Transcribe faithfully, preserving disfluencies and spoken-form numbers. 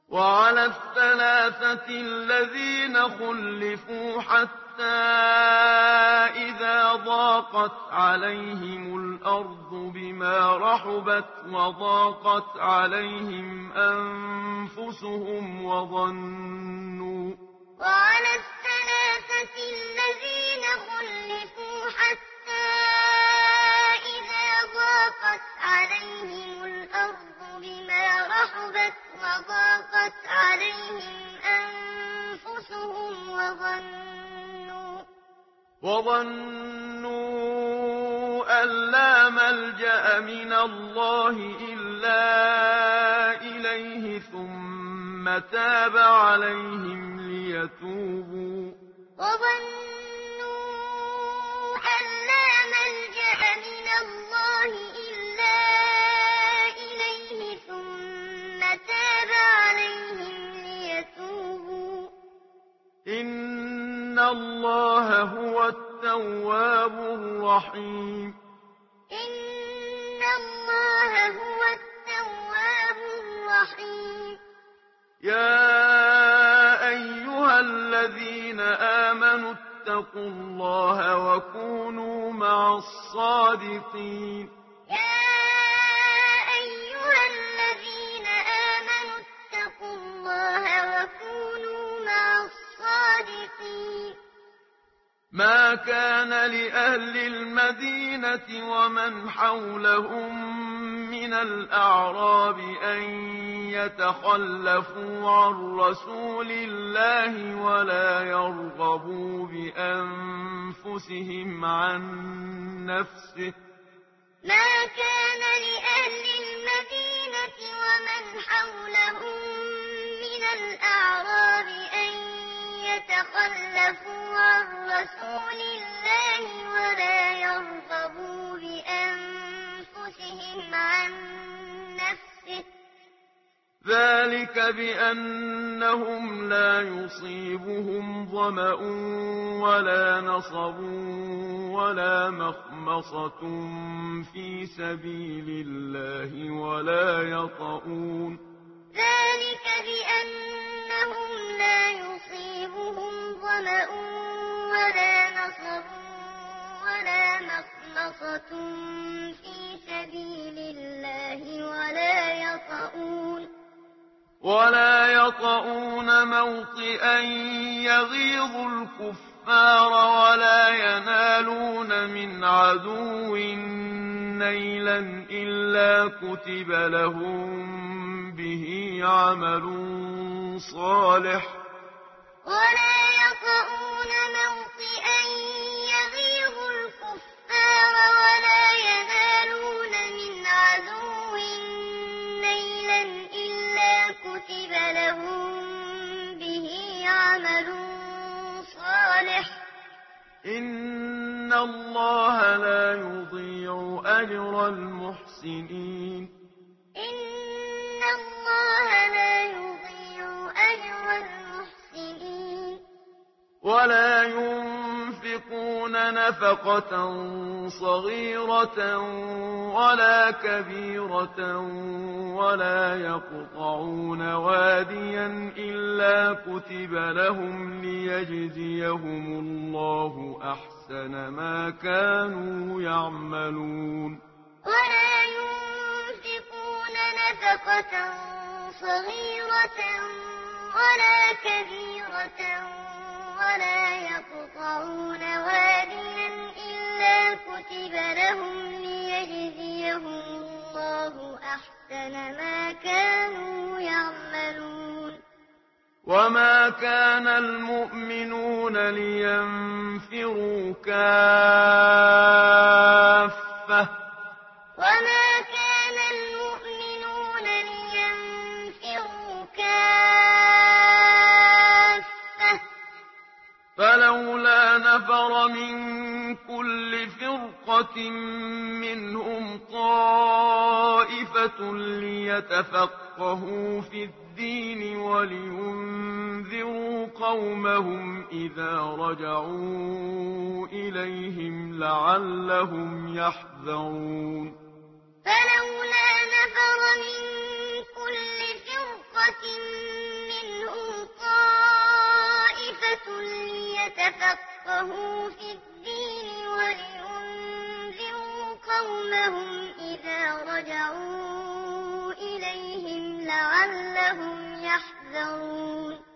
وعلى الثلاثة الذين خلفوا حتى إذا ضاقت عليهم الأرض بما رحبت وضاقت عليهم أنفسهم وظنوا وعلى الثلاثة الذين خلفوا حتى إذا ضاقت عليهم الأرض بما رحبت وضاقت عليهم أنفسهم وظنوا وظنوا أن لا ملجأ من الله إلا إليه ثم تاب عليهم ليتوبوا وظنوا أن لا ملجأ من الله إلا إليه ثم تاب عليهم ليتوبوا إن الله هو التواب الرحيم إن الله هو التواب الرحيم يا أيها الذين آمنوا اتقوا الله وكونوا مع الصادقين يا أيها الذين آمنوا اتقوا الله وكونوا مع الصادقين ما كان لأهل المدينة ومن حولهم من الأعراب أن يتخلفوا عن رسول الله ولا يرغبوا بأنفسهم عن نفسه ما كان لأهل المدينة ومن حولهم من الأعراب أن يتخلفوا عن رسول الله ولا يرغبوا بأنفسهم عن نفسه ذلك بأنهم لا يصيبهم ظمأ ولا نصب ولا مخمصة في سبيل الله ولا يطؤون ذلك بأنهم لا يصيبهم ظمأ ولا نصب ولا مخمصة في سبيل الله ولا يطؤون ولا يطؤون موطئا يغيظ الكفار ولا ينالون من عدو نيلا إلا كتب لهم به عمل صالح ولا يطؤون موطئا يغيظ الكفار ولا ينالون من عدو نيلا إلا كتب لهم به عمل صالح إن الله لا يضيع أجر المحسنين إن الله لا يضيع أجر المحسنين ولا ينفقون نفقة صغيرة ولا كبيرة ولا يقطعون واديا إلا كتب لهم ليجزيهم الله أحسن ما كانوا يعملون ولا ينفقون نفقة صغيرة ولا كبيرة ولا يقطعون واديا إلا كتب لهم ليجزيهم الله أحسن ما كانوا يعملون وما كان المؤمنون لينفروا كافة وما كان المؤمنون لينفروا كافة فلولا نفر من كل فرقة منهم طائفة ليتفقهوا في الدين ولينذروا قومهم إذا رجعوا إليهم لعلهم يحذرون فلولا نفر من كل فرقة لِيَتَفَقَّهُوا فِي الدِّينِ وَلِيُنذِرُوا قَوْمَهُمْ إِذَا رَجَعُوا إِلَيْهِمْ لَعَلَّهُمْ يَحْذَرُونَ